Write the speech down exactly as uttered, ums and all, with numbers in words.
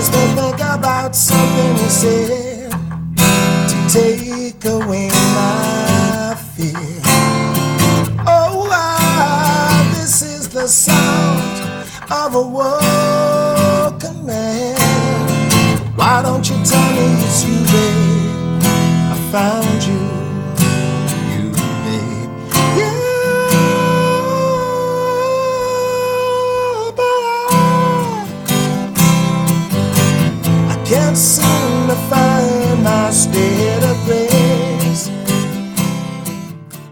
makes me think about something he said to take away my fear. Oh, ah, this is the sound of a woken man. Why don't you tell me it's you, babe? I found